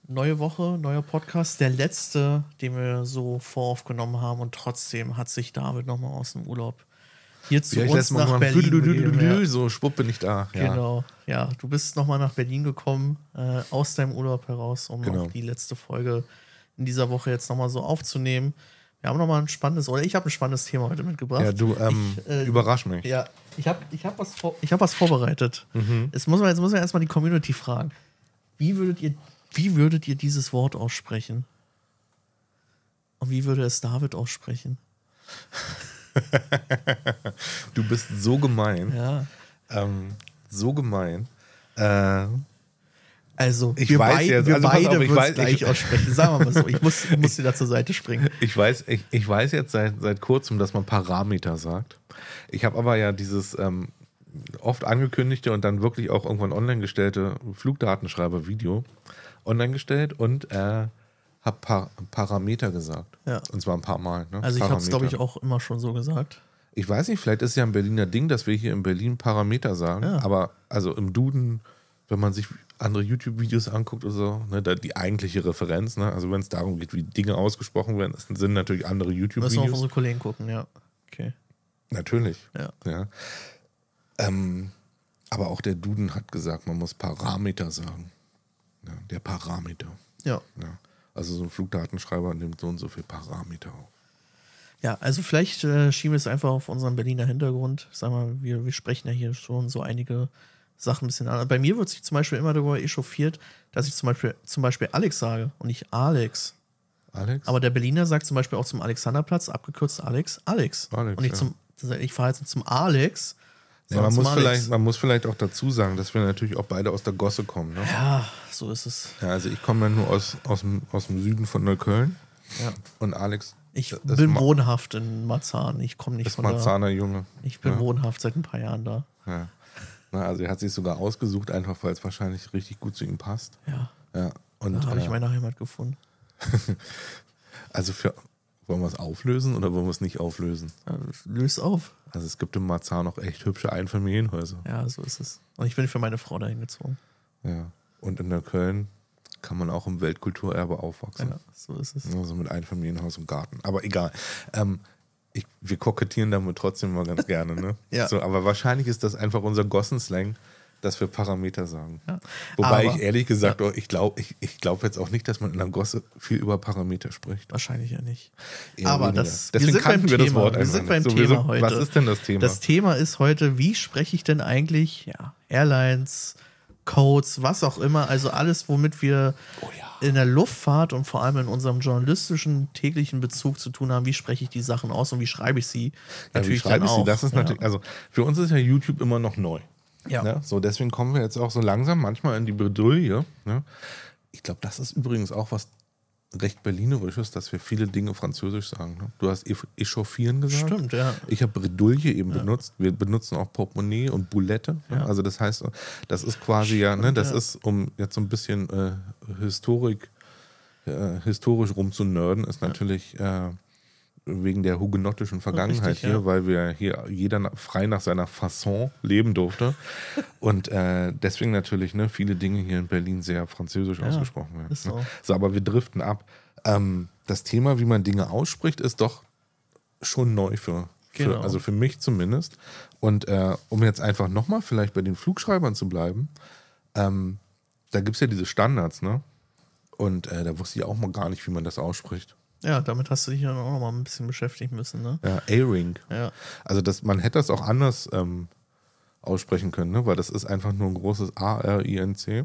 Neue Woche, neuer Podcast, der letzte, den wir so voraufgenommen haben und trotzdem hat sich David nochmal aus dem Urlaub hier zu uns nach Berlin begeben. So schwupp bin ich da. Ja. Genau, ja, du bist nochmal nach Berlin gekommen, aus deinem Urlaub heraus, um auch die letzte Folge in dieser Woche jetzt nochmal so aufzunehmen. Wir haben nochmal ich habe ein spannendes Thema heute mitgebracht. Ja, du überrasch mich. Ja, ich hab was vorbereitet. Jetzt muss man erstmal die Community fragen. Wie würdet ihr dieses Wort aussprechen? Und wie würde es David aussprechen? Du bist so gemein. Ja. So gemein. Also, wir beide würden es gleich aussprechen. Sagen wir mal so, ich muss dir da zur Seite springen. Ich weiß jetzt seit kurzem, dass man Parameter sagt. Ich habe aber ja dieses oft angekündigte und dann wirklich auch irgendwann online gestellte Flugdatenschreiber-Video online gestellt und habe Parameter gesagt. Ja. Und zwar ein paar Mal. Ne? Also ich habe es, glaube ich, auch immer schon so gesagt. Ich weiß nicht, vielleicht ist es ja ein Berliner Ding, dass wir hier in Berlin Parameter sagen. Ja. Aber also im Duden, wenn man sich andere YouTube-Videos anguckt oder so, ne, die eigentliche Referenz, ne? Also wenn es darum geht, wie Dinge ausgesprochen werden, das sind natürlich andere YouTube-Videos. Müssen wir auf unsere Kollegen gucken, ja. Okay. Natürlich. Ja. Aber auch der Duden hat gesagt, man muss Parameter sagen. Ja, der Parameter. Ja. Also so ein Flugdatenschreiber nimmt so und so viel Parameter auf. Ja, also vielleicht schieben wir es einfach auf unseren Berliner Hintergrund. Sag mal, wir sprechen ja hier schon so einige Sachen ein bisschen an. Bei mir wird sich zum Beispiel immer darüber echauffiert, dass ich zum Beispiel Alex sage und nicht Alex. Alex? Aber der Berliner sagt zum Beispiel auch zum Alexanderplatz, abgekürzt Alex. Und ich fahre jetzt zum Alex. Ja, man muss vielleicht auch dazu sagen, dass wir natürlich auch beide aus der Gosse kommen. Ne? Ja, so ist es. Ja, also ich komme ja nur aus dem Süden von Neukölln. Ja. Und Alex. Ich bin wohnhaft in Marzahn. Ich komme nicht von da. Marzahner Junge. Ich bin wohnhaft seit ein paar Jahren da. Ja. Also er hat sich sogar ausgesucht, einfach weil es wahrscheinlich richtig gut zu ihm passt. Ja. Und da habe ich meine Heimat gefunden. Also wollen wir es auflösen oder wollen wir es nicht auflösen? Löse auf. Also es gibt in Marzahn noch echt hübsche Einfamilienhäuser. Ja, so ist es. Und ich bin für meine Frau dahin gezogen. Ja. Und in Neukölln kann man auch im Weltkulturerbe aufwachsen. Ja, so ist es. Also mit Einfamilienhaus und Garten. Aber egal. Wir kokettieren damit trotzdem mal ganz gerne. Ne? Ja. So, aber wahrscheinlich ist das einfach unser Gossenslang, dass wir Parameter sagen. Ja. Wobei ich ehrlich gesagt, ich glaube jetzt auch nicht, dass man in der Gosse viel über Parameter spricht. Wahrscheinlich ja nicht. Eher aber deswegen kannten wir das Wort einfach nicht. Wir sind beim Thema heute. Was ist denn das Thema? Das Thema ist heute, wie spreche ich denn eigentlich Airlines, Codes, was auch immer, also alles, womit wir in der Luftfahrt und vor allem in unserem journalistischen täglichen Bezug zu tun haben, wie spreche ich die Sachen aus und wie schreibe ich sie? Natürlich dann auch. Das ist natürlich, also für uns ist ja YouTube immer noch neu. Ja. Ne? So, deswegen kommen wir jetzt auch so langsam manchmal in die Bredouille. Ne? Ich glaube, das ist übrigens auch was recht Berlinerisches, dass wir viele Dinge französisch sagen. Ne? Du hast echauffieren gesagt. Stimmt, ja. Ich habe Bredouille eben benutzt. Wir benutzen auch Portemonnaie und Boulette. Ja. Ne? Also das heißt, das ist quasi ist, um jetzt so ein bisschen historisch rumzunörden, ist natürlich wegen der hugenottischen Vergangenheit Richtig, hier, weil wir hier jeder frei nach seiner Fasson leben durfte. Und deswegen natürlich viele Dinge hier in Berlin sehr französisch ausgesprochen werden. Ist so. So, aber wir driften ab. Das Thema, wie man Dinge ausspricht, ist doch schon neu also für mich zumindest. Und um jetzt einfach nochmal vielleicht bei den Flugschreibern zu bleiben, da gibt es ja diese Standards, ne? Und da wusste ich auch mal gar nicht, wie man das ausspricht. Ja, damit hast du dich ja auch noch mal ein bisschen beschäftigen müssen, ne? Ja, A-Ring. Ja. Also man hätte das auch anders aussprechen können, ne? Weil das ist einfach nur ein großes A-R-I-N-C.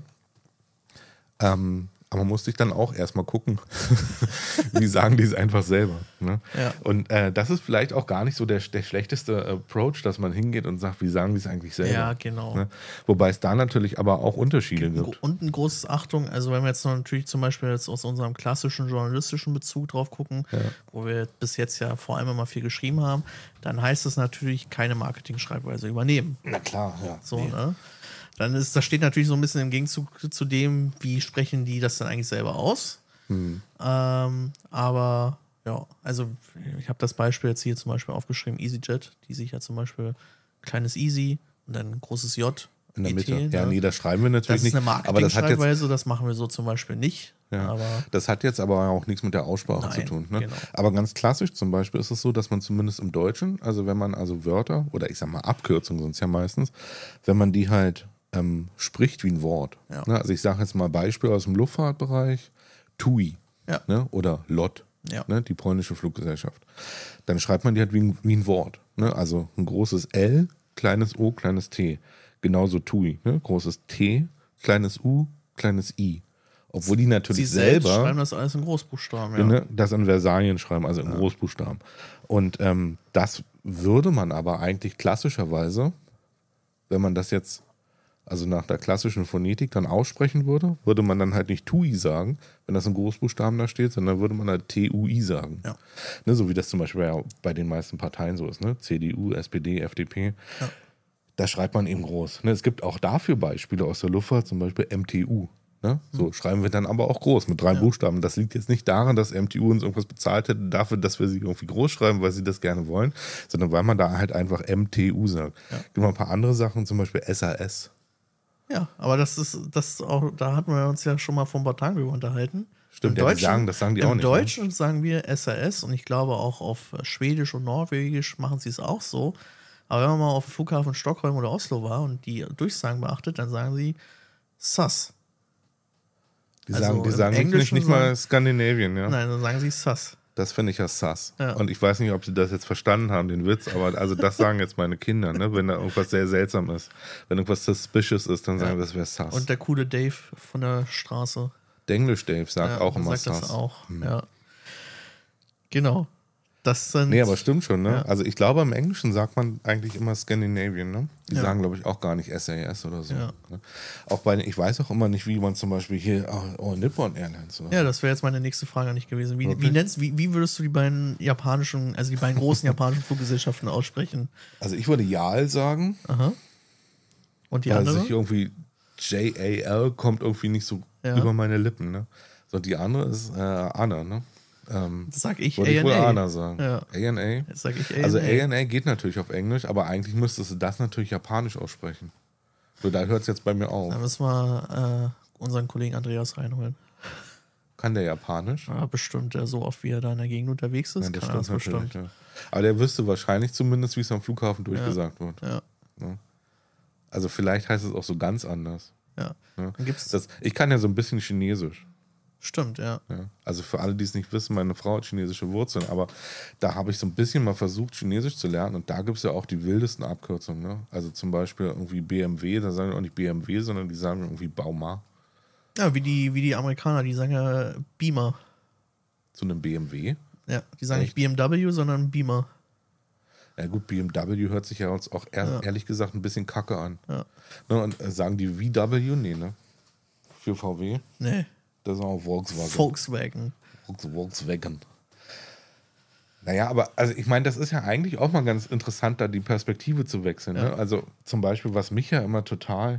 Aber man muss sich dann auch erstmal gucken, wie sagen die es einfach selber. Ne? Ja. Und das ist vielleicht auch gar nicht so der schlechteste Approach, dass man hingeht und sagt, wie sagen die es eigentlich selber. Ja, genau. Ne? Wobei es da natürlich aber auch Unterschiede gibt. Und ein großes Achtung, also wenn wir jetzt natürlich zum Beispiel jetzt aus unserem klassischen journalistischen Bezug drauf gucken, wo wir bis jetzt ja vor allem immer viel geschrieben haben, dann heißt es natürlich keine Marketing-Schreibweise übernehmen. Na klar, ja. So, ne? Das steht natürlich so ein bisschen im Gegenzug zu dem, wie sprechen die das dann eigentlich selber aus. Aber ja, also ich habe das Beispiel jetzt hier zum Beispiel aufgeschrieben, EasyJet, die sich ja zum Beispiel kleines Easy und dann ein großes J In der Mitte. Ja, nee, das schreiben wir natürlich nicht. Das ist eine Marketing-Schreibweise, das machen wir so zum Beispiel nicht. Ja, aber das hat jetzt aber auch nichts mit der Aussprache zu tun. Ne? Genau. Aber ganz klassisch zum Beispiel ist es so, dass man zumindest im Deutschen, also wenn man also Wörter oder ich sag mal Abkürzungen sind es ja meistens, wenn man die halt spricht wie ein Wort. Ja. Ne? Also ich sage jetzt mal Beispiel aus dem Luftfahrtbereich, TUI ne? Oder LOT, ne? Die polnische Fluggesellschaft. Dann schreibt man die halt wie ein Wort. Ne? Also ein großes L, kleines O, kleines T. Genauso TUI, ne? Großes T, kleines U, kleines I. Obwohl die natürlich selber schreiben das alles in Großbuchstaben, ne? Das in Versalien schreiben, also in Großbuchstaben. Und das würde man aber eigentlich klassischerweise, wenn man das jetzt also nach der klassischen Phonetik dann aussprechen würde man dann halt nicht TUI sagen, wenn das in Großbuchstaben da steht, sondern würde man halt TUI sagen. Ja. Ne, so wie das zum Beispiel ja bei den meisten Parteien so ist, ne? CDU, SPD, FDP. Ja. Da schreibt man eben groß. Ne? Es gibt auch dafür Beispiele aus der Luftfahrt, zum Beispiel MTU. Ne? So schreiben wir dann aber auch groß mit 3 Buchstaben. Das liegt jetzt nicht daran, dass MTU uns irgendwas bezahlt hätte dafür, dass wir sie irgendwie groß schreiben, weil sie das gerne wollen, sondern weil man da halt einfach MTU sagt. Ja. Gibt noch ein paar andere Sachen, zum Beispiel SAS. Ja, aber das auch, da hatten wir uns ja schon mal vor ein paar Tagen drüber unterhalten. Stimmt, das sagen die auch nicht. Im Deutschen sagen wir SAS und ich glaube auch auf Schwedisch und Norwegisch machen sie es auch so. Aber wenn man mal auf dem Flughafen Stockholm oder Oslo war und die Durchsagen beachtet, dann sagen sie SAS. Die sagen nicht mal Skandinavien, ja? Nein, dann sagen sie SAS. Das finde ich ja sass. Ja. Und ich weiß nicht, ob sie das jetzt verstanden haben, den Witz, aber also das sagen jetzt meine Kinder, ne? Wenn da irgendwas sehr seltsam ist. Wenn irgendwas suspicious ist, dann sagen wir, das wäre sass. Und der coole Dave von der Straße. Denglisch Dave sagt auch immer sass. Das auch, ja. Genau. Das sind, nee, aber stimmt schon, ne? Ja. Also ich glaube, im Englischen sagt man eigentlich immer Scandinavian, ne? Die sagen, glaube ich, auch gar nicht SAS oder so. Ja. Ne? Auch ich weiß auch immer nicht, wie man zum Beispiel hier, Nippon Airlines oder so. Ja, das wäre jetzt meine nächste Frage nicht gewesen. Wie würdest du die beiden großen japanischen Fluggesellschaften aussprechen? Also ich würde YAL sagen. Aha. Und die weil andere? Sich irgendwie JAL kommt irgendwie nicht so über meine Lippen, ne? So, die andere ist ANA, ne? Das sag ich ANA. Ich wohl ANA sagen. Ja. ANA. Das sag ich ANA. Also ANA geht natürlich auf Englisch, aber eigentlich müsstest du das natürlich japanisch aussprechen. So, da hört es jetzt bei mir auf. Da müssen wir unseren Kollegen Andreas reinholen. Kann der Japanisch? Ja, bestimmt. So oft wie er da in der Gegend unterwegs ist, ja, kann er das bestimmt. Ja. Aber der wüsste wahrscheinlich zumindest, wie es am Flughafen durchgesagt wird. Ja. Also vielleicht heißt es auch so ganz anders. Ja. Dann ich kann ja so ein bisschen Chinesisch. Stimmt, ja. Also für alle, die es nicht wissen, meine Frau hat chinesische Wurzeln, aber da habe ich so ein bisschen mal versucht, Chinesisch zu lernen und da gibt es ja auch die wildesten Abkürzungen. Ne? Also zum Beispiel irgendwie BMW, da sagen wir auch nicht BMW, sondern die sagen irgendwie Bauma. Ja, wie die Amerikaner, die sagen ja Beamer. Zu einem BMW? Ja, die sagen nicht BMW, sondern Beamer. Ja gut, BMW hört sich ja uns auch ehrlich gesagt ein bisschen kacke an. Ja. Ne, und sagen die VW? Nee, ne? Für VW? Nee. Das ist auch Volkswagen. Naja, aber also ich meine, das ist ja eigentlich auch mal ganz interessant, da die Perspektive zu wechseln. Ne? Also zum Beispiel, was mich ja immer total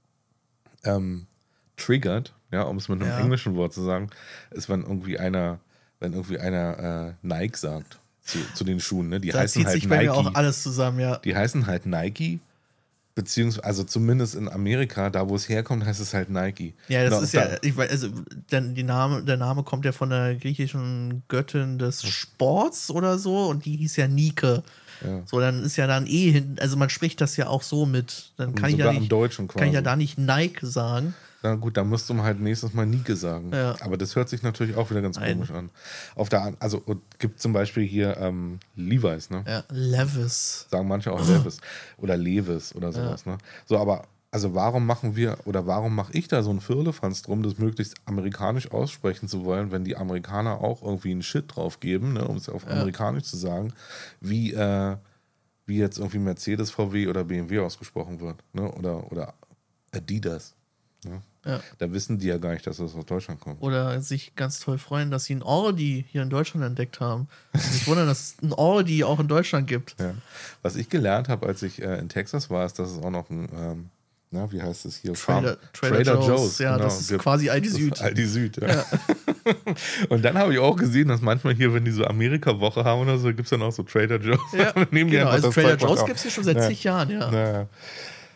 triggert, um es mit einem englischen Wort zu sagen, ist, wenn irgendwie einer Nike sagt zu den Schuhen. Ne? Die da heißen zieht halt sich bei Nike. mir auch alles zusammen, ja. Die heißen halt Nike. Beziehungsweise, also zumindest in Amerika, da wo es herkommt, heißt es halt Nike. Ja, das ist ja, ich weiß, also der Name kommt ja von der griechischen Göttin des Sports oder so und die hieß ja Nike. Ja. So, dann ist ja dann also man spricht das ja auch so mit. Dann kann ich ja da nicht Nike sagen. Na gut, dann musst du halt nächstes Mal Nike sagen. Ja. Aber das hört sich natürlich auch wieder ganz komisch an. Also gibt zum Beispiel hier Levi's, ne? Ja, Levis. Sagen manche auch Levis. Oder Levis oder sowas, ne? So, aber also warum mache ich da so einen Firlefanz drum, das möglichst amerikanisch aussprechen zu wollen, wenn die Amerikaner auch irgendwie einen Shit drauf geben, ne, um es auf amerikanisch zu sagen, wie jetzt irgendwie Mercedes, VW oder BMW ausgesprochen wird, ne? Oder Adidas. Ne? Ja. Da wissen die ja gar nicht, dass das aus Deutschland kommt. Oder sich ganz toll freuen, dass sie einen Audi hier in Deutschland entdeckt haben. Und sich wundern, dass es einen Audi auch in Deutschland gibt. Ja. Was ich gelernt habe, als ich in Texas war, ist, dass es auch noch ein, wie heißt es hier? Trader Joe's. Ja, genau. Das ist quasi Aldi Süd. Aldi Süd, ja. Und dann habe ich auch gesehen, dass manchmal hier, wenn die so Amerika-Woche haben oder so, gibt es dann auch so Trader Joe's. Ja, genau. Also Trader Joe's gibt es hier schon seit zig Jahren, ja.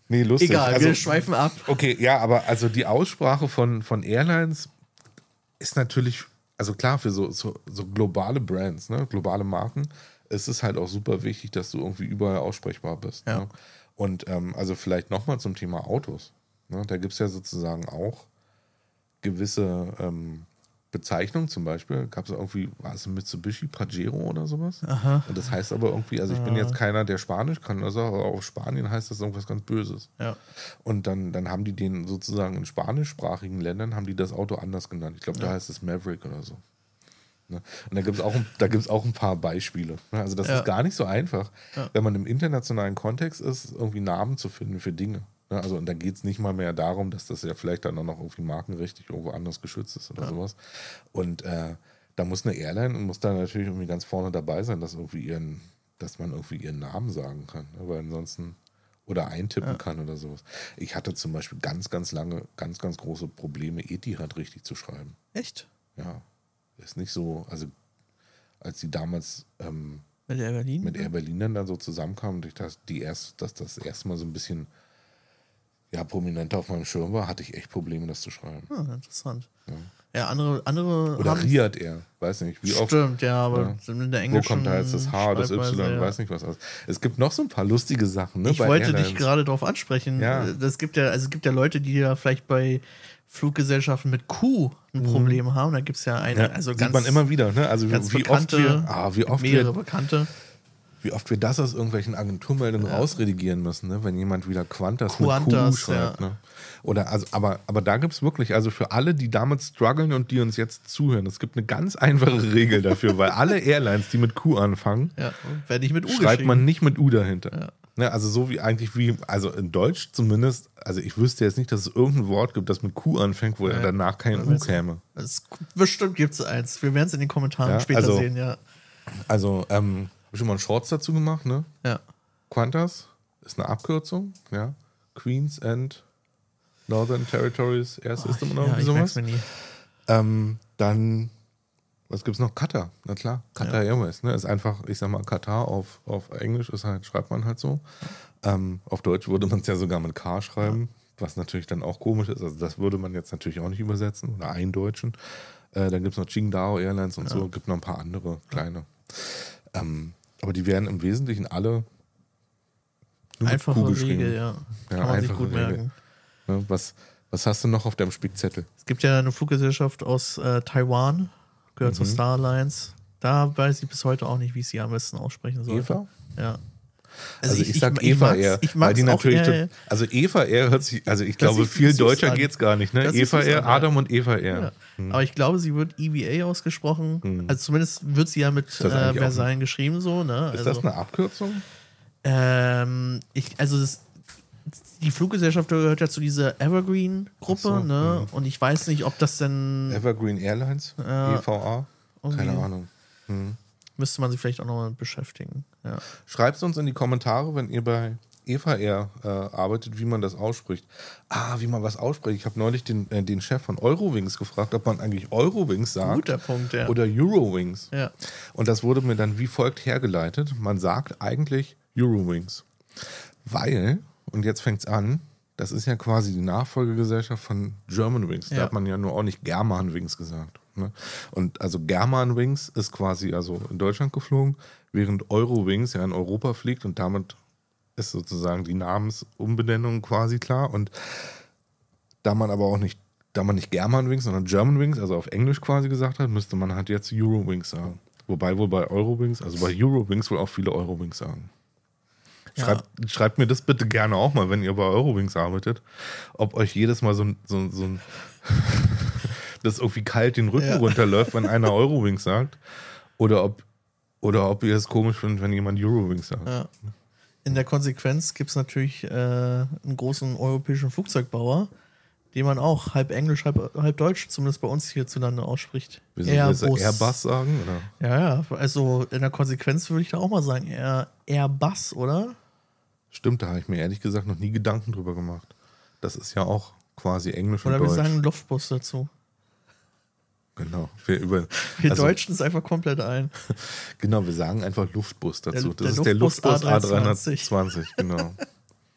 Nee, lustig. Egal, wir schweifen ab. Okay, ja, aber also die Aussprache von Airlines ist natürlich, also klar, für so globale Brands, ne, globale Marken, ist es halt auch super wichtig, dass du irgendwie überall aussprechbar bist. Ja. Ne? Und also vielleicht nochmal zum Thema Autos. Ne? Da gibt es ja sozusagen auch gewisse Bezeichnungen, zum Beispiel gab es irgendwie, war es ein Mitsubishi Pajero oder sowas? Aha. Und das heißt aber irgendwie, also ich bin jetzt keiner, der Spanisch kann, also aber auf Spanien heißt das irgendwas ganz Böses. Ja. Und dann haben die den sozusagen in spanischsprachigen Ländern, haben die das Auto anders genannt. Ich glaube, da heißt es Maverick oder so. Ne? Und da gibt es auch ein paar Beispiele. Ne? Also das ist gar nicht so einfach, wenn man im internationalen Kontext ist, irgendwie Namen zu finden für Dinge. Ne? Also und da geht es nicht mal mehr darum, dass das ja vielleicht dann auch noch irgendwie markenrechtlich irgendwo anders geschützt ist oder sowas. Und da muss eine Airline und muss da natürlich irgendwie ganz vorne dabei sein, dass man irgendwie ihren Namen sagen kann. Ne? Weil ansonsten oder eintippen kann oder sowas. Ich hatte zum Beispiel ganz, ganz lange, ganz, ganz große Probleme, Etihad richtig zu schreiben. Echt? Ja. Ist nicht so, also als die damals mit Air Berlin dann da so zusammenkamen, dass das erste Mal so ein bisschen prominenter auf meinem Schirm war, hatte ich echt Probleme, das zu schreiben. Interessant. Ja, andere oder Riyadh Air, weiß nicht, wie oft. Stimmt, ja, aber in der englischen wo kommt da jetzt das H, das Y, weiß nicht was aus. Es gibt noch so ein paar lustige Sachen, ne? Ich wollte dich gerade darauf ansprechen. Ja. Es gibt ja Leute, die ja vielleicht bei Fluggesellschaften mit Q ein Problem haben. Da gibt es ja eine, also sieht man immer wieder, ne? Also wie oft wir das aus irgendwelchen Agenturmeldungen rausredigieren müssen, ne? Wenn jemand wieder Qantas mit Q schreibt. Ne? Oder also, aber da gibt es wirklich, also für alle, die damit strugglen und die uns jetzt zuhören, es gibt eine ganz einfache Regel dafür, weil alle Airlines, die mit Q anfangen, werden nicht mit U schreibt man nicht mit U dahinter. Ja. Ne, also so also in Deutsch zumindest, also ich wüsste jetzt nicht, dass es irgendein Wort gibt, das mit Q anfängt, wo danach kein U käme. Bestimmt gibt es eins. Wir werden es in den Kommentaren später sehen, ja. Also, habe ich schon mal einen Shorts dazu gemacht, ne? Ja. Qantas ist eine Abkürzung, ja. Queens and Northern Territories Air System oder sowas. Mir nie. Dann, was gibt's noch? Qatar, na klar. Qatar Airways, ne? Ist einfach, ich sag mal, Qatar auf Englisch ist halt, schreibt man halt so. Auf Deutsch würde man es ja sogar mit K schreiben, was natürlich dann auch komisch ist. Also das würde man jetzt natürlich auch nicht übersetzen oder eindeutschen. Dann gibt es noch Qingdao Airlines und so, gibt noch ein paar andere kleine. Aber die werden im Wesentlichen alle einfache Wege, ja. Kann man sich gut merken. Ne, was hast du noch auf deinem Spickzettel? Es gibt ja eine Fluggesellschaft aus Taiwan, gehört zur Star Alliance. Da weiß ich bis heute auch nicht, wie ich sie am besten aussprechen soll. Eva? Ja. Also ich sag Eva Air, weil die natürlich also Eva Air hört sich, also ich glaube, viel deutscher geht's gar nicht, ne? Eva Air, Adam und Eva Air. Ja. Aber ich glaube, sie wird EVA ausgesprochen. Also zumindest wird sie ja mit Versailles geschrieben so, ne? Ist das eine Abkürzung? Die Fluggesellschaft gehört ja zu dieser Evergreen-Gruppe, ne? Und ich weiß nicht, ob das denn Evergreen Airlines? EVA? Keine Ahnung. Müsste man sich vielleicht auch nochmal beschäftigen. Ja. Schreibt es uns in die Kommentare, wenn ihr bei Eva Air arbeitet, wie man das ausspricht. Wie man was ausspricht. Ich habe neulich den Chef von Eurowings gefragt, ob man eigentlich Eurowings sagt. Guter Punkt, ja. Oder Eurowings. Ja. Und das wurde mir dann wie folgt hergeleitet. Man sagt eigentlich Eurowings. Weil, und jetzt fängt es an, das ist ja quasi die Nachfolgegesellschaft von Germanwings. Da hat man ja nur auch nicht Germanwings gesagt. Ne? Und also Germanwings ist quasi also in Deutschland geflogen, während Eurowings ja in Europa fliegt und damit ist sozusagen die Namensumbenennung quasi klar. Und da man nicht Germanwings, sondern Germanwings, also auf Englisch quasi gesagt hat, müsste man halt jetzt Eurowings sagen. Wobei wohl bei Eurowings, also bei Eurowings wohl auch viele Eurowings sagen. Schreibt mir das bitte gerne auch mal, wenn ihr bei Eurowings arbeitet, ob euch jedes Mal so ein das irgendwie kalt den Rücken runterläuft, wenn einer Eurowings sagt, oder ob ihr es komisch findet, wenn jemand Eurowings sagt. Ja. In der Konsequenz gibt es natürlich einen großen europäischen Flugzeugbauer, den man auch halb Englisch, halb Deutsch, zumindest bei uns hierzulande ausspricht. Wir sollen Airbus sagen? Oder? Ja, also in der Konsequenz würde ich da auch mal sagen, Airbus, oder? Stimmt, da habe ich mir ehrlich gesagt noch nie Gedanken drüber gemacht. Das ist ja auch quasi Englisch und Deutsch. Oder wir sagen Luftbus dazu. Genau. Wir deutschen es einfach komplett ein. Genau, wir sagen einfach Luftbus dazu. Das ist der Luftbus A320, genau.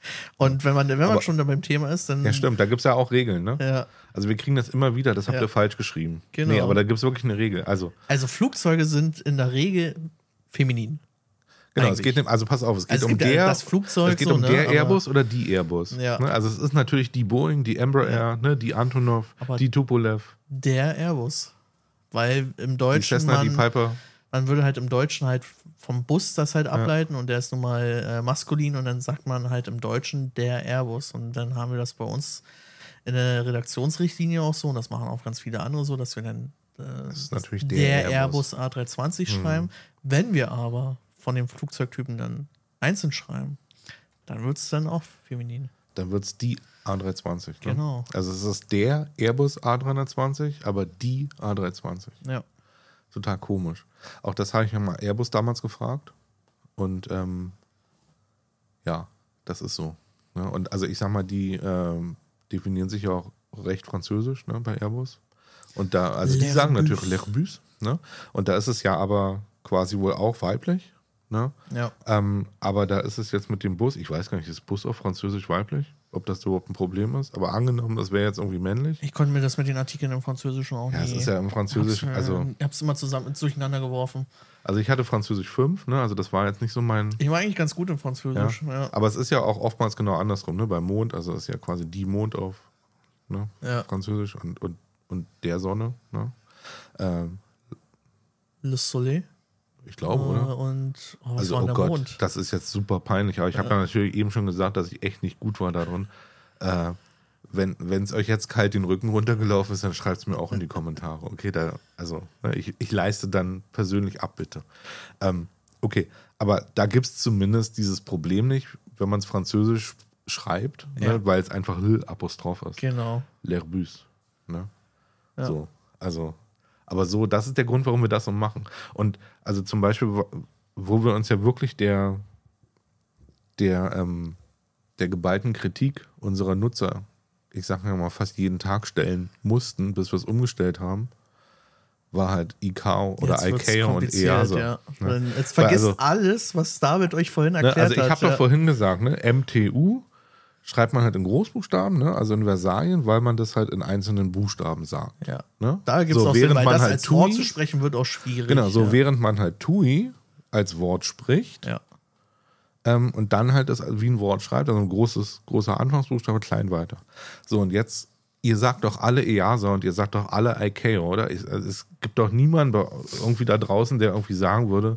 Und wenn man schon da beim Thema ist, dann. Ja, stimmt, da gibt es ja auch Regeln, ne? Ja. Also wir kriegen das immer wieder, das habt ihr falsch geschrieben. Genau. Nee, aber da gibt es wirklich eine Regel. Also Flugzeuge sind in der Regel feminin. Genau, es geht also pass auf, es geht um das Flugzeug, es geht um der Airbus oder die Airbus. Ja. Ne? Also es ist natürlich die Boeing, die Embraer, ne? Die Antonov, die Tupolev. Der Airbus. Weil im Deutschen die Cessna, die Piper. Man würde halt im Deutschen halt vom Bus das halt ableiten und der ist nun mal maskulin und dann sagt man halt im Deutschen der Airbus und dann haben wir das bei uns in der Redaktionsrichtlinie auch so und das machen auch ganz viele andere so, dass wir dann das ist natürlich der Airbus A320 schreiben. Wenn wir aber von dem Flugzeugtypen dann einzeln schreiben, dann wird es dann auch feminin. Dann wird es die A320. Ne? Genau. Also es ist der Airbus A320, aber die A320. Ja. Total komisch. Auch das habe ich mir mal Airbus damals gefragt. Und ja, das ist so. Ne? Und also ich sag mal, die definieren sich ja auch recht französisch, ne, bei Airbus. Und da, also die sagen natürlich L'Airbus, ne? Und da ist es ja aber quasi wohl auch weiblich. Ne? Ja. Aber da ist es jetzt mit dem Bus, ich weiß gar nicht, ist Bus auf Französisch weiblich? Ob das überhaupt ein Problem ist? Aber angenommen, das wäre jetzt irgendwie männlich. Ich konnte mir das mit den Artikeln im Französischen auch nicht. Ja, es ist ja im Französischen, Ich hab's immer zusammen durcheinander geworfen. Also ich hatte Französisch 5, ne? Also das war jetzt nicht so mein... Ich war eigentlich ganz gut im Französisch. Ja. Aber es ist ja auch oftmals genau andersrum, ne? Beim Mond, also ist ja quasi die Mond auf Französisch und der Sonne, ne? Le Soleil. Ich glaube, oder? Und also, oh Gott, Mond? Das ist jetzt super peinlich, aber ich habe ja natürlich eben schon gesagt, dass ich echt nicht gut war darin. Wenn es euch jetzt kalt den Rücken runtergelaufen ist, dann schreibt es mir auch in die Kommentare. Okay, ich leiste dann persönlich Abbitte. Okay, aber da gibt es zumindest dieses Problem nicht, wenn man es französisch schreibt, ne, weil es einfach L-Apostroph ist. Genau. L'Airbus. Ne? Ja. So, also... Aber so, das ist der Grund, warum wir das so machen. Und also zum Beispiel, wo wir uns ja wirklich der geballten Kritik unserer Nutzer, ich sag mal fast jeden Tag stellen mussten, bis wir es umgestellt haben, war halt ICAO oder ICAO und EASA. Ja. Ne? Jetzt vergisst alles, was David euch vorhin erklärt hat. Also ich habe doch vorhin gesagt, ne, MTU schreibt man halt in Großbuchstaben, ne? Also in Versalien, weil man das halt in einzelnen Buchstaben sagt. Ja. Ne? Da gibt es auch Sinn, weil das halt als Wort zu sprechen wird auch schwierig. Genau, so während man halt TUI als Wort spricht und dann halt das wie ein Wort schreibt, also ein großer Anfangsbuchstabe, klein weiter. So, und jetzt, ihr sagt doch alle EASA und ihr sagt doch alle ICAO, oder? Es gibt doch niemanden irgendwie da draußen, der irgendwie sagen würde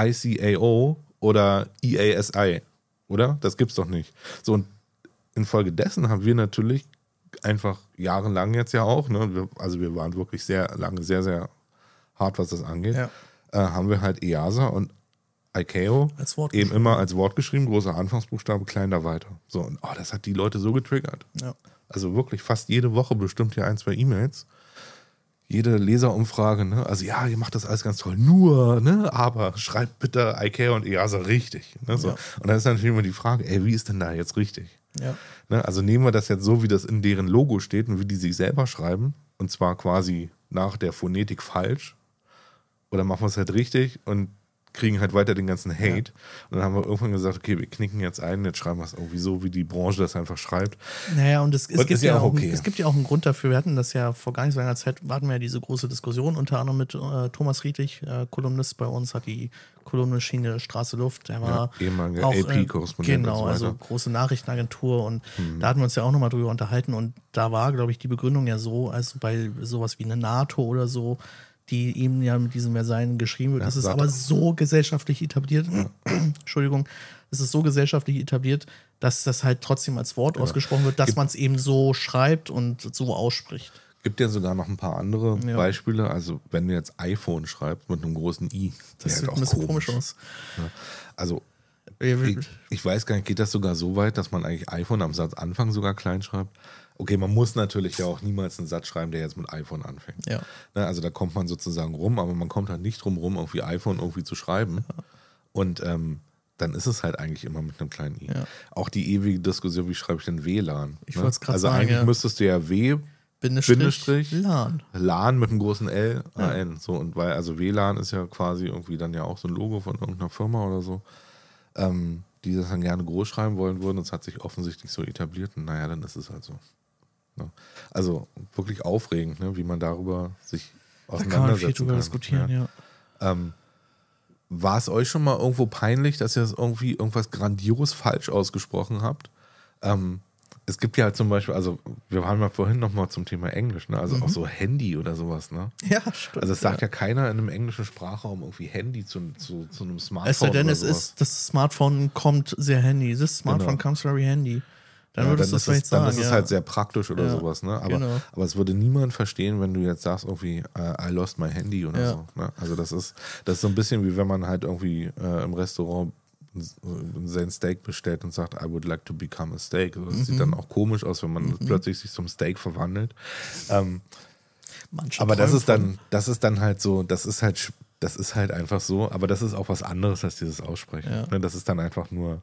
ICAO oder EASI, oder? Das gibt's doch nicht. So, und infolgedessen haben wir natürlich einfach jahrelang jetzt ja auch, ne, wir waren wirklich sehr lange, sehr, sehr hart, was das angeht, haben wir halt EASA und ICAO eben immer als Wort geschrieben, großer Anfangsbuchstabe, kleiner weiter. So, und das hat die Leute so getriggert. Ja. Also wirklich fast jede Woche bestimmt hier 1, 2 E-Mails. Jede Leserumfrage, ne? Also ja, ihr macht das alles ganz toll, nur, ne? Aber schreibt bitte ICAO und EASA richtig. Ne? So. Ja. Und dann ist natürlich immer die Frage, wie ist denn da jetzt richtig? Ja. Ne? Also nehmen wir das jetzt so, wie das in deren Logo steht und wie die sich selber schreiben, und zwar quasi nach der Phonetik falsch, oder machen wir es halt richtig und kriegen halt weiter den ganzen Hate. Ja. Und dann haben wir irgendwann gesagt, okay, wir knicken jetzt ein, jetzt schreiben wir es irgendwie so, wie die Branche das einfach schreibt. Naja, und es gibt ja auch es gibt ja auch einen Grund dafür. Wir hatten das ja vor gar nicht so langer Zeit, hatten wir ja diese große Diskussion, unter anderem mit Thomas Rietig, Kolumnist bei uns, hat die Kolumne Schiene Straße Luft. Der war ehemaliger auch AP-Korrespondent. Genau, also große Nachrichtenagentur, und da hatten wir uns ja auch nochmal drüber unterhalten, und da war, glaube ich, die Begründung ja so, also bei sowas wie eine NATO oder so, die eben ja mit diesen Versalien geschrieben wird. Das ist aber so gesellschaftlich etabliert, Entschuldigung, es ist so gesellschaftlich etabliert, dass das halt trotzdem als Wort ausgesprochen wird, dass man es eben so schreibt und so ausspricht. Gibt ja sogar noch ein paar andere Beispiele. Also wenn du jetzt iPhone schreibst mit einem großen I, das sieht halt auch ein bisschen komisch aus. Ja. Also ich weiß gar nicht, geht das sogar so weit, dass man eigentlich iPhone am Satzanfang sogar klein schreibt? Okay, man muss natürlich ja auch niemals einen Satz schreiben, der jetzt mit iPhone anfängt. Ja. Ne, also da kommt man sozusagen rum, aber man kommt halt nicht drum rum, irgendwie iPhone irgendwie zu schreiben. Ja. Und dann ist es halt eigentlich immer mit einem kleinen i. Ja. Auch die ewige Diskussion, wie schreibe ich denn WLAN? Ich wollte es gerade sagen. Also eigentlich müsstest du ja Bindestrich LAN mit einem großen L, AN. So, und weil, also WLAN ist ja quasi irgendwie dann ja auch so ein Logo von irgendeiner Firma oder so. die das dann gerne groß schreiben wollen würden. Das hat sich offensichtlich so etabliert. Und naja, dann ist es halt so. Ne? Also wirklich aufregend, ne? Wie man darüber sich auseinandersetzen kann. Da kann man viel drüber diskutieren, ja. War es euch schon mal irgendwo peinlich, dass ihr irgendwie irgendwas grandios falsch ausgesprochen habt? Es gibt ja halt zum Beispiel, also wir waren mal vorhin nochmal zum Thema Englisch, ne? Also auch so Handy oder sowas, ne? Ja, stimmt. Also es sagt ja keiner in einem englischen Sprachraum irgendwie Handy zu einem Smartphone. Es sei denn, es ist, das Smartphone kommt sehr handy. This smartphone comes very handy. Dann würdest du es vielleicht sagen. Dann ist es halt sehr praktisch oder sowas, ne? Aber es würde niemand verstehen, wenn du jetzt sagst, irgendwie, I lost my handy oder so. Ne? Also das ist so ein bisschen wie wenn man halt irgendwie im Restaurant sein Steak bestellt und sagt, I would like to become a steak. Das sieht dann auch komisch aus, wenn man plötzlich sich zum Steak verwandelt. Aber das ist dann halt so, das ist halt einfach so, aber das ist auch was anderes als dieses Aussprechen. Ja. Das ist dann einfach nur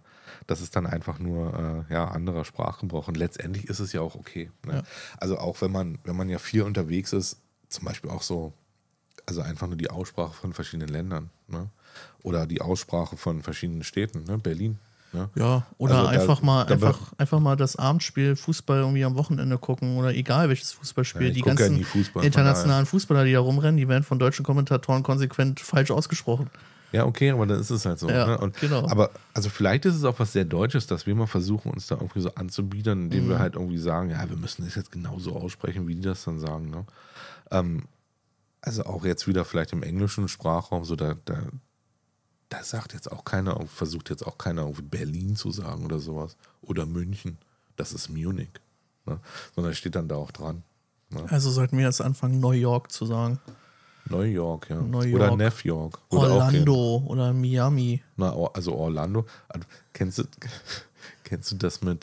anderer Sprachgebrauch. Und letztendlich ist es ja auch okay. Ne? Ja. Also auch wenn man ja viel unterwegs ist, zum Beispiel auch so, also einfach nur die Aussprache von verschiedenen Ländern, ne? Oder die Aussprache von verschiedenen Städten, ne? Berlin. Ne? Ja, oder also einfach mal das Abendspiel Fußball irgendwie am Wochenende gucken oder egal welches Fußballspiel. Ja, die ganzen internationalen Fußballer, die da rumrennen, die werden von deutschen Kommentatoren konsequent falsch ausgesprochen. Ja, okay, aber dann ist es halt so. Ja, ne? Und, genau. Aber also vielleicht ist es auch was sehr Deutsches, dass wir mal versuchen, uns da irgendwie so anzubiedern, indem wir halt irgendwie sagen, ja, wir müssen das jetzt genauso aussprechen, wie die das dann sagen. Ne? Also auch jetzt wieder vielleicht im englischen Sprachraum, so da sagt jetzt auch keiner, versucht jetzt auch keiner irgendwie Berlin zu sagen oder sowas. Oder München. Das ist Munich. Ne? Sondern steht dann da auch dran. Ne? Also sollten wir jetzt anfangen, New York zu sagen. New York, ja. Oder New York. Orlando oder Miami. Also Orlando. Kennst du das mit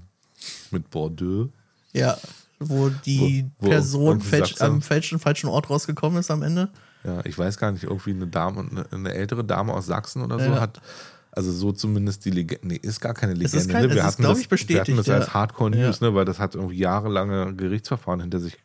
Bordeaux? Ja, wo die Person am falschen Ort rausgekommen ist am Ende. Ja, ich weiß gar nicht, irgendwie eine ältere Dame aus Sachsen oder so hat, also so zumindest die Legende, nee, ist gar keine Legende. Wir hatten das als Hardcore News, ne, weil das hat irgendwie jahrelange Gerichtsverfahren hinter sich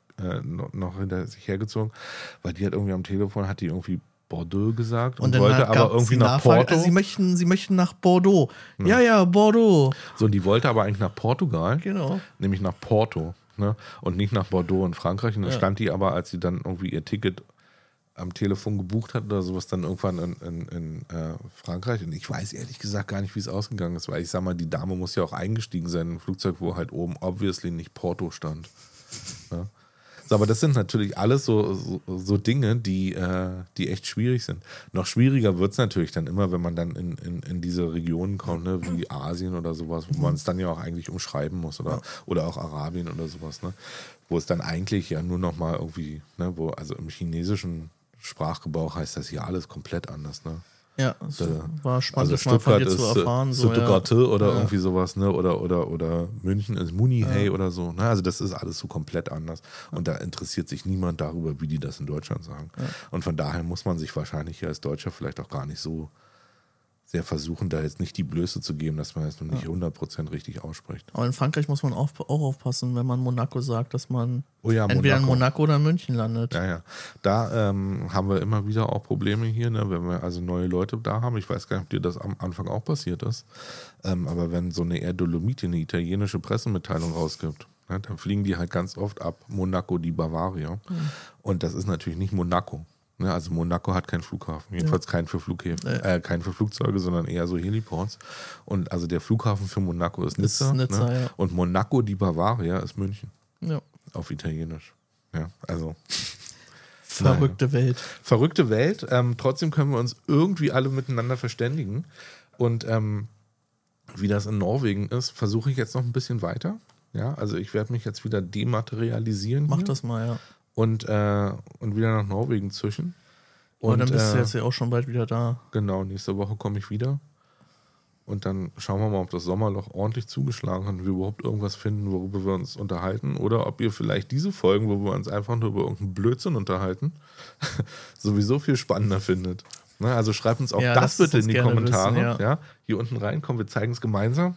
hergezogen, weil die hat irgendwie am Telefon, hat die irgendwie Bordeaux gesagt und wollte aber irgendwie nach Porto. Sie möchten nach Bordeaux. Ja, Bordeaux. So, und die wollte aber eigentlich nach Portugal. Genau. Nämlich nach Porto, ne, und nicht nach Bordeaux in Frankreich. Und dann stand die aber, als sie dann irgendwie ihr Ticket am Telefon gebucht hat oder sowas, dann irgendwann in Frankreich. Und ich weiß ehrlich gesagt gar nicht, wie es ausgegangen ist, weil ich sag mal, die Dame muss ja auch eingestiegen sein in ein Flugzeug, wo halt oben obviously nicht Porto stand. Ja. So, aber das sind natürlich alles so Dinge, die echt schwierig sind. Noch schwieriger wird es natürlich dann immer, wenn man dann in diese Regionen kommt, ne, wie Asien oder sowas, wo man es dann ja auch eigentlich umschreiben muss oder auch Arabien oder sowas, ne, wo es dann eigentlich ja nur noch mal irgendwie, ne, also im chinesischen Sprachgebrauch heißt das hier alles komplett anders, ne? Ja, es war spannend, also Stuttgart ist zu erfahren. Stuttgart oder irgendwie sowas, ne? Oder München ist Munihey oder so. Ne? Also das ist alles so komplett anders. Und da interessiert sich niemand darüber, wie die das in Deutschland sagen. Ja. Und von daher muss man sich wahrscheinlich hier als Deutscher vielleicht auch gar nicht so sehr versuchen, da jetzt nicht die Blöße zu geben, dass man jetzt noch nicht 100% richtig ausspricht. Aber in Frankreich muss man auch aufpassen, wenn man Monaco sagt, dass man entweder in Monaco oder in München landet. Ja. Da haben wir immer wieder auch Probleme hier, ne, wenn wir also neue Leute da haben. Ich weiß gar nicht, ob dir das am Anfang auch passiert ist. Aber wenn so eine Air Dolomiti eine italienische Pressemitteilung rausgibt, ne, dann fliegen die halt ganz oft ab Monaco di Bavaria. Und das ist natürlich nicht Monaco. Ne, also Monaco hat keinen Flughafen, jedenfalls keinen für Flughäfen, keinen für Flugzeuge, sondern eher so Heliports. Und also der Flughafen für Monaco ist Nizza, ne? Ja. Und Monaco di Bavaria ist München. Ja. Auf Italienisch. Ja, also. Verrückte Welt. Verrückte Welt. Trotzdem können wir uns irgendwie alle miteinander verständigen. Und wie das in Norwegen ist, versuche ich jetzt noch ein bisschen weiter. Ja, also ich werde mich jetzt wieder dematerialisieren. Mach das mal, ja. Und wieder nach Norwegen zischen. Und dann bist du jetzt ja auch schon bald wieder da. Genau, nächste Woche komme ich wieder. Und dann schauen wir mal, ob das Sommerloch ordentlich zugeschlagen hat und wir überhaupt irgendwas finden, worüber wir uns unterhalten. Oder ob ihr vielleicht diese Folgen, wo wir uns einfach nur über irgendeinen Blödsinn unterhalten, sowieso viel spannender findet. Na, also schreibt uns auch das bitte in die Kommentare. Wissen, ja. Hier unten rein, komm, wir zeigen es gemeinsam.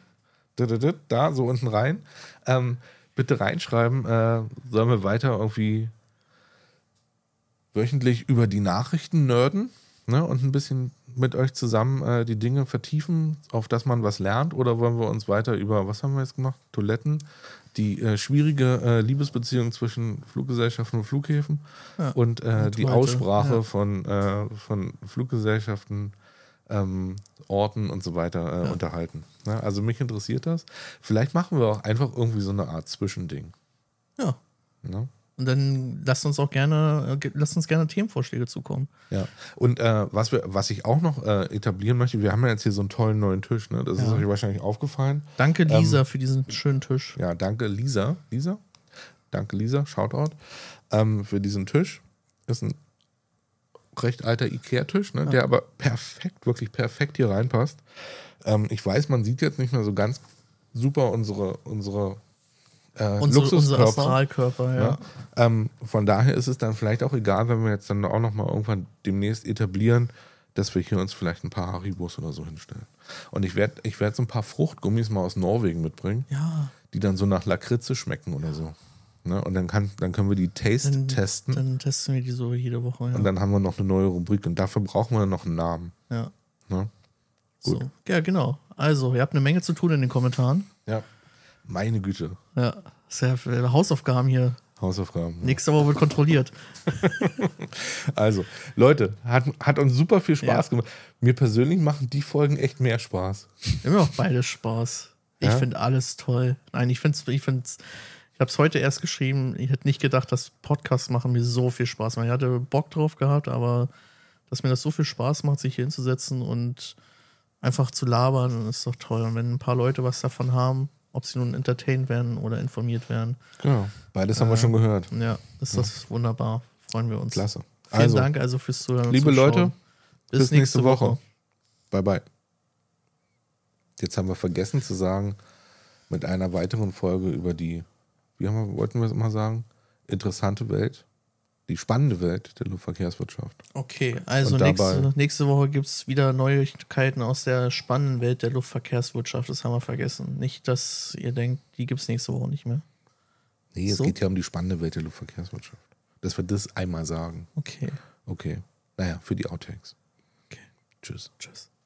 Da, so unten rein. Bitte reinschreiben, sollen wir weiter irgendwie wöchentlich über die Nachrichten nerden? Ne? Und ein bisschen mit euch zusammen die Dinge vertiefen, auf dass man was lernt? Oder wollen wir uns weiter über, was haben wir jetzt gemacht? Toiletten, die schwierige Liebesbeziehung zwischen Fluggesellschaften und Flughäfen und die Aussprache von Fluggesellschaften, Orten und so weiter unterhalten. Ne? Also mich interessiert das. Vielleicht machen wir auch einfach irgendwie so eine Art Zwischending. Ja. Ne? Und dann lasst uns gerne Themenvorschläge zukommen. Ja. Und was ich auch noch etablieren möchte, wir haben ja jetzt hier so einen tollen neuen Tisch, ne? Das ist euch wahrscheinlich aufgefallen. Danke, Lisa, für diesen schönen Tisch. Ja, danke, Lisa. Danke, Lisa. Shoutout. Für diesen Tisch. Ist ein recht alter Ikea-Tisch, ne? Der aber wirklich perfekt hier reinpasst. Ich weiß, man sieht jetzt nicht mehr so ganz super unsere Luxuskörper. Unser Astralkörper, ja. Von daher ist es dann vielleicht auch egal, wenn wir jetzt dann auch nochmal irgendwann demnächst etablieren, dass wir hier uns vielleicht ein paar Haribos oder so hinstellen. Und ich werd so ein paar Fruchtgummis mal aus Norwegen mitbringen, die dann so nach Lakritze schmecken oder so. Ne? Und dann können wir die testen. Dann testen wir die so jede Woche, ja. Und dann haben wir noch eine neue Rubrik und dafür brauchen wir noch einen Namen. Ja. Ne? Gut. So. Ja, genau. Also, ihr habt eine Menge zu tun in den Kommentaren. Ja. Meine Güte. Ja, das ist ja Hausaufgaben hier. Hausaufgaben. Nächste Woche wird kontrolliert. Also, Leute, hat uns super viel Spaß gemacht. Mir persönlich machen die Folgen echt mehr Spaß. Immer auch beides Spaß. Ich finde alles toll. Nein, ich habe es heute erst geschrieben. Ich hätte nicht gedacht, dass Podcasts machen mir so viel Spaß machen. Ich hatte Bock drauf gehabt, aber dass mir das so viel Spaß macht, sich hier hinzusetzen und einfach zu labern, ist doch toll. Und wenn ein paar Leute was davon haben, ob sie nun entertained werden oder informiert werden. Genau, beides haben wir schon gehört. Ja, ist das wunderbar. Freuen wir uns. Klasse. Vielen Dank also fürs Zuhören. Liebe Leute, bis nächste Woche. Bye, bye. Jetzt haben wir vergessen zu sagen, mit einer weiteren Folge über die, wollten wir es immer sagen, interessante Welt, die spannende Welt der Luftverkehrswirtschaft. Okay, also nächste Woche gibt es wieder Neuigkeiten aus der spannenden Welt der Luftverkehrswirtschaft. Das haben wir vergessen. Nicht, dass ihr denkt, die gibt es nächste Woche nicht mehr. Nee, es geht ja um die spannende Welt der Luftverkehrswirtschaft. Dass wir das einmal sagen. Okay. Okay. Naja, für die Outtakes. Okay. Tschüss. Tschüss.